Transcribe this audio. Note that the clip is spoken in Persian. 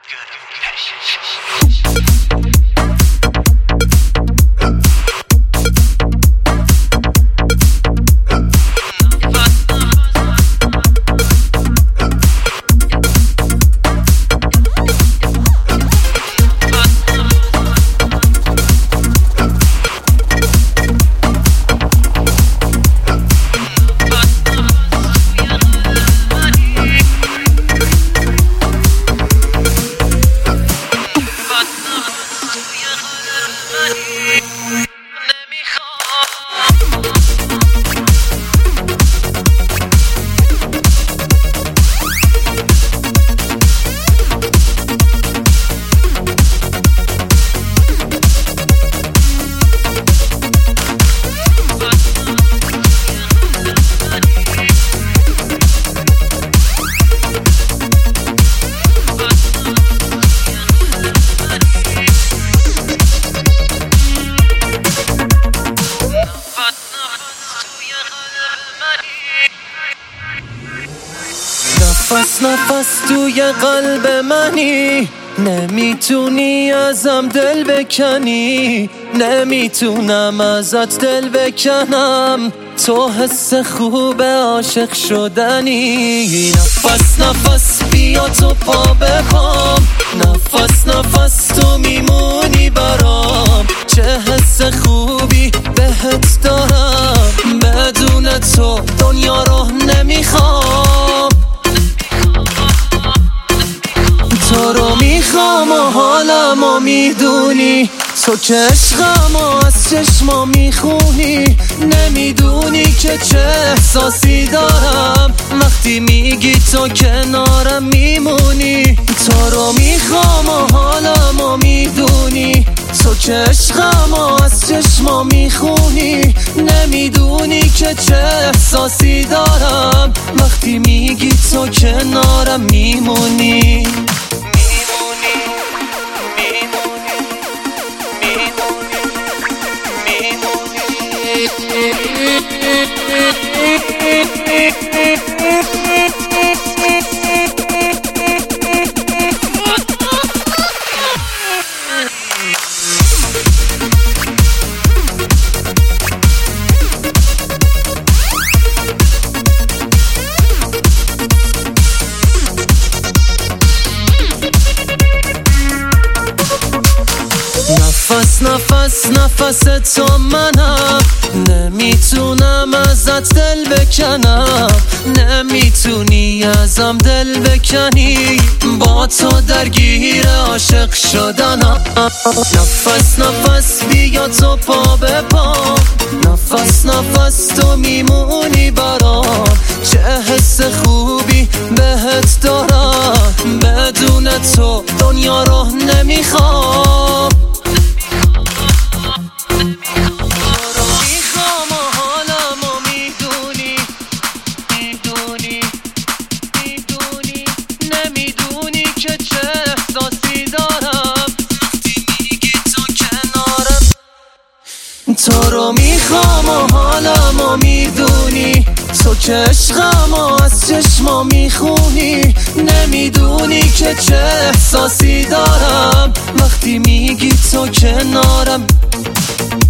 نفس نفس توی قلب منی، نمیتونی ازم دل بکنی، نمیتونم ازت دل بکنم، تو حس خوب عاشق شدنی. نفس نفس بیا تو پا بخوام، نفس نفس تو میمونی برام، چه حس خوبی بهت دارم، بدون تو دنیا رو نمیخوام، تو رو میخوام و حالمو میدونی، تو که عشقمو از چشما میخونی، نمیدونی که چه احساسی دارم وقتی میگی تو کنارم میمونی، تو رو میخوام و حالمو میدونی، تو که عشقمو از چشما میخونی، نمیدونی که چه احساسی دارم وقتی میگی تو کنارم میمونی. نفس نفس نفس تو منم، نمیتونم ازت دل بکنم، نمیتونی ازم دل بکنی، با تو درگیر عاشق شدنم. نفس نفس بیا تو پا به پا، نفس نفس تو میمونی برام، چه حس خوبی بهت دارم، بدون تو دنیا رو نمیخوام، تو رو میخوام و حالمو میدونی، تو که عشقمو از چشما میخونی، نمیدونی که چه احساسی دارم وقتی میگی تو کنارم.